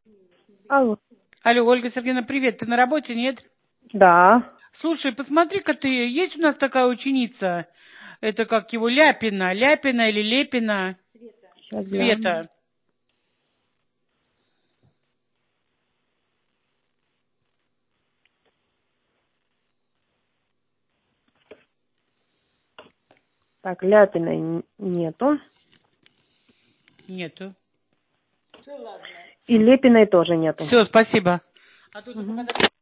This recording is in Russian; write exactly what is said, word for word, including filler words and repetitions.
Алло. Алло, Ольга Сергеевна, привет. Ты на работе, нет? Да. Слушай, посмотри-ка ты, есть у нас такая ученица, это как его, Ляпина, Ляпина или Лепина? Сейчас гляну. Света. Так, Ляпиной н- нету. Нету. И Лепиной тоже нету. Все, спасибо. А то, что Мгм. пока